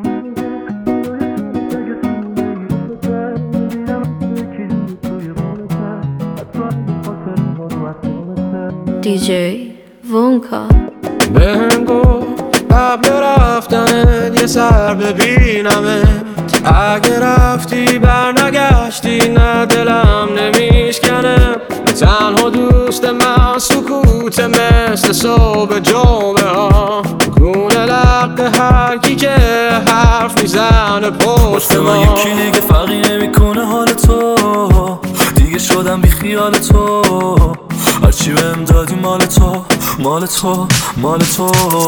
DJ Vonka بهم گفت قبل رفتنت یه سر ببینمت، اگه رفتی برنگشتی نه دلم نمیشکنه. تنها دوست من سکوت مثل صبح جمعه ها، گونه لق هر کی که حرف میزنه پشت ما. من یکی دیگه فرقی نمیکنه حال تو، دیگه شدم بی خیال تو. هرچی بهم دادی مال تو، مال تو، مال تو.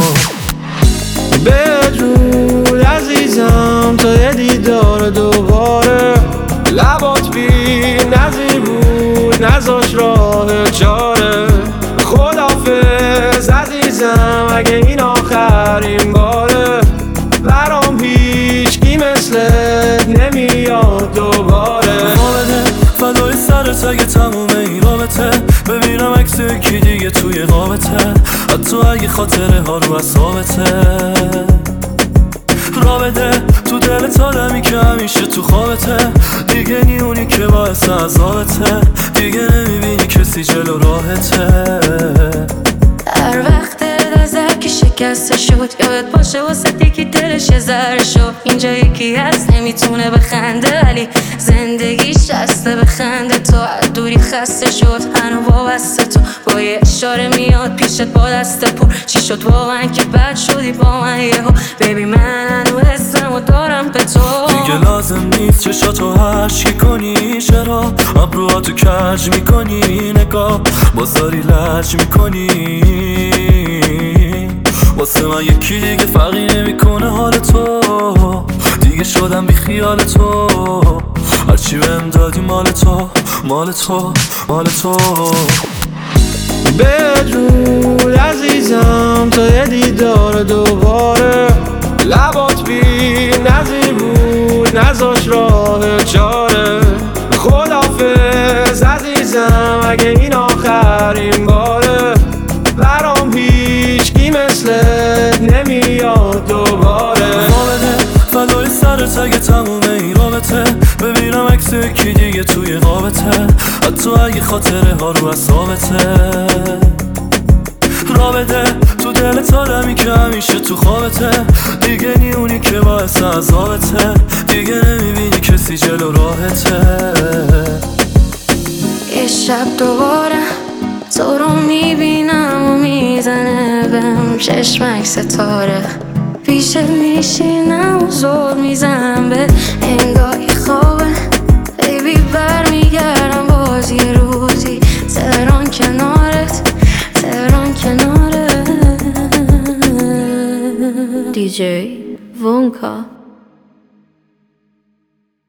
بدرود عزیزم تا یه دیدار دوباره، لبات بی نظیر بود نذاش راه چاره. خداحافظ عزیزم اگه این آخرین باره، برام هیچکی مثلت نمیاد دوباره. بده فدای سرت اگه تمومه این رابطه، ببینم عکس کی دیگه توی قابته، حتی اگه خاطره ها رو اصابته. را بده تو دلت آدمی که همیشه تو خوابته، دیگه نیونی که باعث عذابته، دیگه نمیبینی کسی جلو راهته. هر وقت دل که شکسته شد یادت باشه واسه یکی دلش یه ذره شد. اینجا یکی هست نمیتونه بخنده ولی زندگیش هسته بخنده. تو از دوری خسته شد هنو وابسته تو، با یه اشاره میاد پیشت با دست پر. چی شد واقعا که بد شدی با من یهو؟ بیبی من هنو حسمو دارم به تو. دیگه لازم نیست چشاتو هشکی کنی، چرا ابروهاتو کج میکنی؟ نگاه بازاری لج میکنی. واسه من یکی دیگه فرقی نمیکنه حال تو، دیگه شدم بی خیال تو. هرچی بهم دادی مال تو، مال تو، مال تو. بدرود عزیزم تا یه دیدار دوباره، لبات بی نظیر بود نذاش راه چاره. خداحافظ عزیزم اگه این آخرین باره، برام هیچکی مثلت نمیاد دوباره. بده فدای سرت اگه تمومه این رابطه، ببینم عکس کی دیگه توی قابته، حتی اگه خاطره ها رو اصابته. را بده تو دلت آدمی که همیشه تو خوابته، دیگه نیونی که باعث عذابته، دیگه نمیبینی کسی جلو راهته. یه شب دوباره تو رو میبینم و میزنه بهم چشمک ستاره. پیشت میشینم و زور میزنم به انگار یه خوابه. بیبی برمیگردم باز یه روزی، تهران کنارت، تهران کنارت. DJ Vonka